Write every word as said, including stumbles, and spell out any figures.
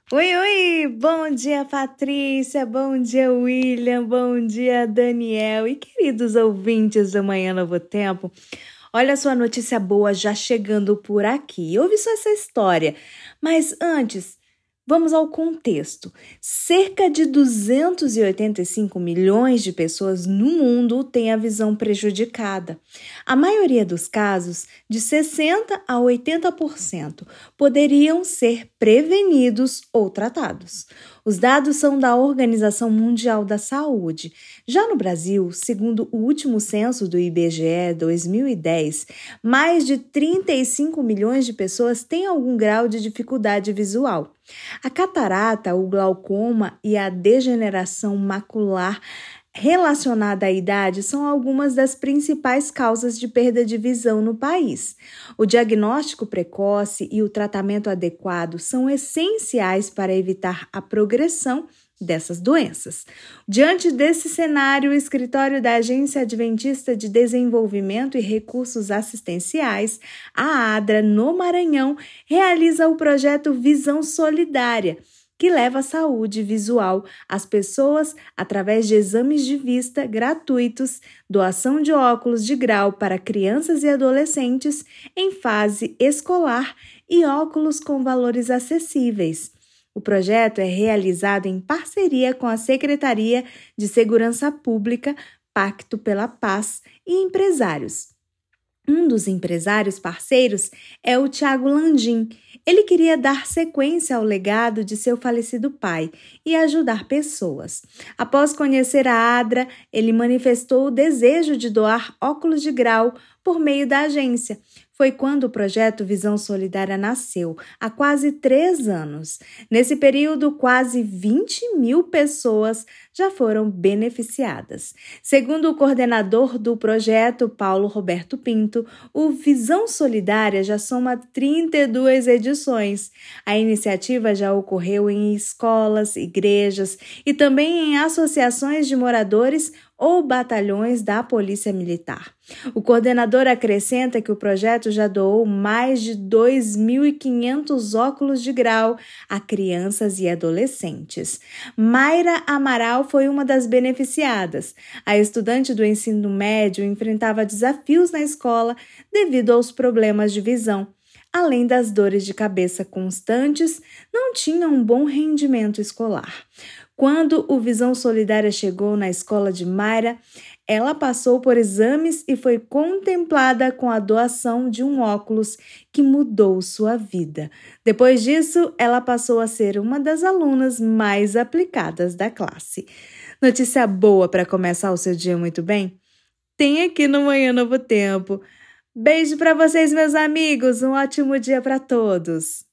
Oi, oi! Bom dia, Patrícia! Bom dia, William! Bom dia, Daniel! E queridos ouvintes do Manhã Novo Tempo, olha sua notícia boa já chegando por aqui. Ouve só essa história, mas antes, vamos ao contexto. Cerca de duzentos e oitenta e cinco milhões de pessoas no mundo têm a visão prejudicada. A maioria dos casos, de sessenta a oitenta por cento, poderiam ser prevenidos ou tratados. Os dados são da Organização Mundial da Saúde. Já no Brasil, segundo o último censo do I B G E dois mil e dez, mais de trinta e cinco milhões de pessoas têm algum grau de dificuldade visual. A catarata, o glaucoma e a degeneração macular relacionada à idade são algumas das principais causas de perda de visão no país. O diagnóstico precoce e o tratamento adequado são essenciais para evitar a progressão dessas doenças. Diante desse cenário, o escritório da Agência Adventista de Desenvolvimento e Recursos Assistenciais, a ADRA, no Maranhão, realiza o projeto Visão Solidária, que leva saúde visual às pessoas através de exames de vista gratuitos, doação de óculos de grau para crianças e adolescentes em fase escolar e óculos com valores acessíveis. O projeto é realizado em parceria com a Secretaria de Segurança Pública, Pacto pela Paz e empresários. Um dos empresários parceiros é o Tiago Landim. Ele queria dar sequência ao legado de seu falecido pai e ajudar pessoas. Após conhecer a ADRA, ele manifestou o desejo de doar óculos de grau por meio da agência. Foi quando o projeto Visão Solidária nasceu, há quase três anos. Nesse período, quase vinte mil pessoas já foram beneficiadas. Segundo o coordenador do projeto, Paulo Roberto Pinto, o Visão Solidária já soma trinta e duas edições. A iniciativa já ocorreu em escolas, igrejas e também em associações de moradores ou batalhões da Polícia Militar. O coordenador acrescenta que o projeto já doou mais de dois mil e quinhentos óculos de grau a crianças e adolescentes. Mayra Amaral foi uma das beneficiadas. A estudante do ensino médio enfrentava desafios na escola devido aos problemas de visão. Além das dores de cabeça constantes, não tinha um bom rendimento escolar. Quando o Visão Solidária chegou na escola de Mayra, ela passou por exames e foi contemplada com a doação de um óculos que mudou sua vida. Depois disso, ela passou a ser uma das alunas mais aplicadas da classe. Notícia boa para começar o seu dia muito bem? Tem aqui no Manhã Novo Tempo. Beijo para vocês, meus amigos. Um ótimo dia para todos.